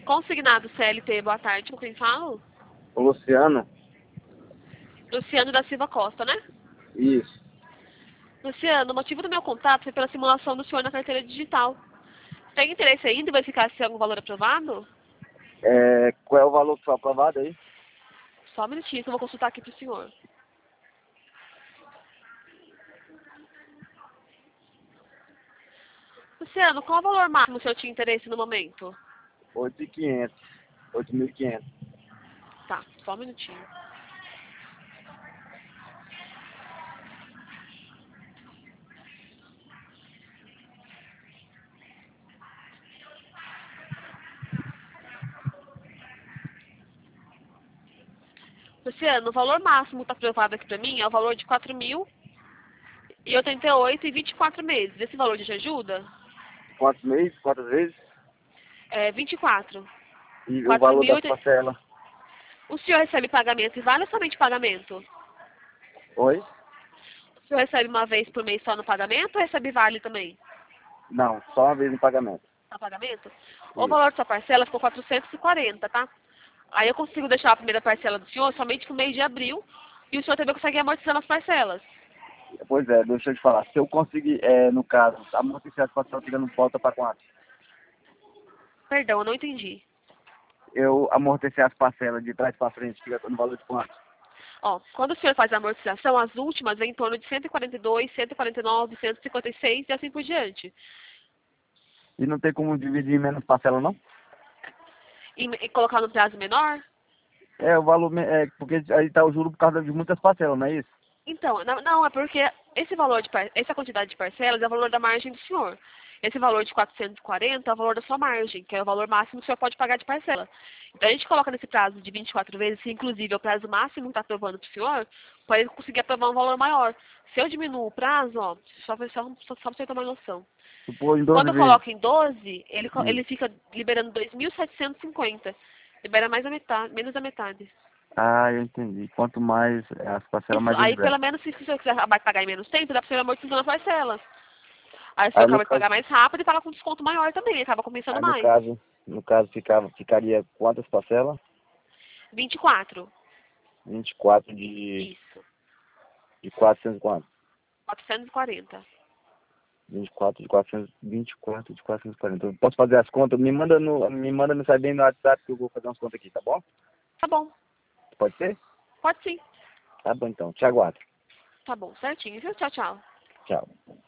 Consignado CLT, boa tarde, com quem falo? O Luciano? Luciano da Silva Costa, né? Isso. Luciano, o motivo do meu contato foi pela simulação do senhor na carteira digital. Tem interesse ainda em verificar se tem algum valor aprovado? Qual é o valor que foi aprovado aí? Só um minutinho que eu vou consultar aqui pro senhor. Luciano, qual o valor máximo o senhor tinha interesse no momento? 8.500. 8.500. Tá, só um minutinho. Luciano, o valor máximo que está aprovado aqui pra mim é o valor de 4.088 e 24 meses. Esse valor te ajuda? Quantos meses? Quantas vezes? 24. E o 4 valor mil. das parcelas? O senhor recebe pagamento e vale ou somente pagamento? Oi? O senhor recebe uma vez por mês só no pagamento ou recebe vale também? Não, só uma vez em pagamento. No pagamento? O Isso. valor da sua parcela ficou 440, tá? Aí eu consigo deixar a primeira parcela do senhor somente no mês de abril e o senhor também consegue amortizar as parcelas. Pois é, deixa eu te falar. Se eu conseguir, no caso, amortizar as parcelas tirando volta para quanto? Perdão, eu não entendi. Eu amortecer as parcelas de trás para frente, fica no valor de quanto? Ó, quando o senhor faz a amortização, as últimas vêm em torno de 142, 149, 156 e assim por diante. E não tem como dividir em menos parcela, não? E colocar no prazo menor? O valor, porque aí tá o juro por causa de muitas parcelas, não é isso? Então, não, é porque esse valor essa quantidade de parcelas é o valor da margem do senhor. Esse valor de 440 é o valor da sua margem, que é o valor máximo que o senhor pode pagar de parcela. Então a gente coloca nesse prazo de 24 vezes, que inclusive é o prazo máximo que está aprovando para o senhor, para ele conseguir aprovar um valor maior. Se eu diminuo o prazo, ó, só para você ter uma noção. Supor em 12 Quando eu vezes. coloco em 12, ele Isso. fica liberando 2.750. Libera mais da metade, menos da metade. Ah, eu entendi. Quanto mais as parcelas, Isso, mais ele aí libera. pelo menos se o senhor quiser vai pagar em menos tempo, dá pra você amortizando as parcelas. Aí o senhor Aí no acaba de caso, pagar mais rápido e paga com desconto maior também, acaba compensando aí no mais. caso, no caso ficaria quantas parcelas? 24. 24 de, Isso. de 400 quanto? 440. 24 de 400, 24 de 440. Eu posso fazer as contas? Me manda mensagem no WhatsApp que eu vou fazer umas contas aqui, tá bom? Tá bom. Pode ser? Pode sim. Tá bom então. Te aguardo. Tá bom, certinho, viu? Tchau, tchau. Tchau.